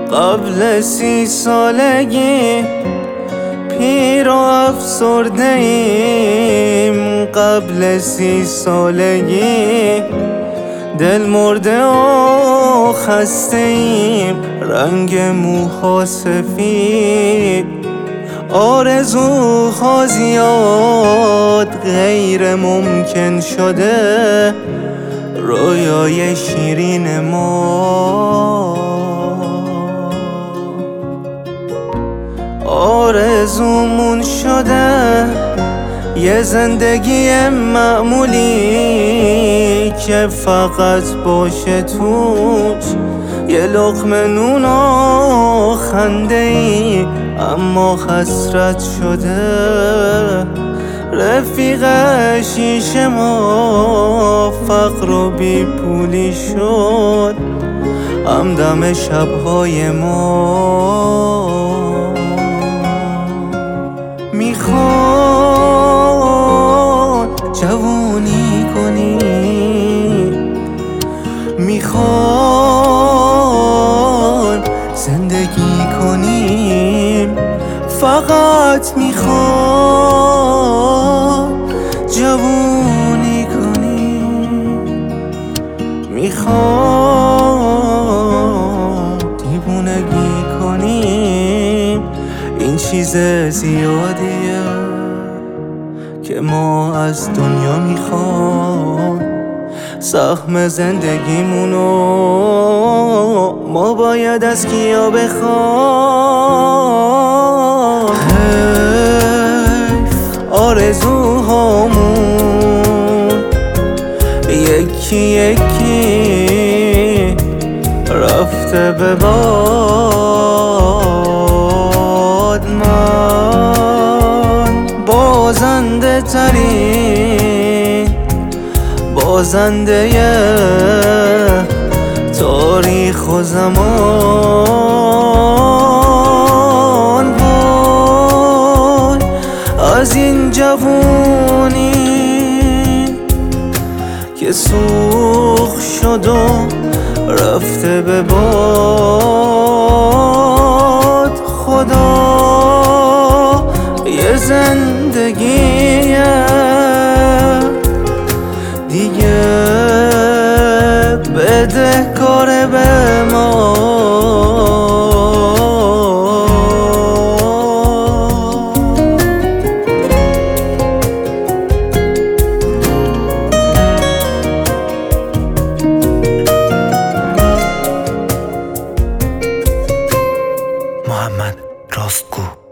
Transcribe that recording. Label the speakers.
Speaker 1: قبل 30 سالگی پیر و افسرده ایم. قبل 30 سالگی دل مرده و خسته ایم. رنگ موها سفید، آرزوها زیاد، غیر ممکن شده رویای شیرین ما. آرزومون شده یه زندگی معمولی که فقط باشه توش یه لقمه نون و خنده ای، اما حسرت شده رفیق شیشه ما. فقر و بی پولی شد همدم شبهای ما. میخوان جوونی کنی، میخوان زندگی کنیم، فقط میخوان جوونی کنیم، میخوان دیوونگی کنیم. این چیز زیادیه که ما از دنیا میخوام. سهم زندگیمونو ما باید از کیا بخوام. حیف آرزوهامون یکی یکی رفته به باد. من بازنده ترین بازنده تاریخ و زمان. وای از این جوونی که سوخت شد و رفته به باد. خدا یه زندگی دیگه بده کاره به ما.
Speaker 2: محمد راستگو.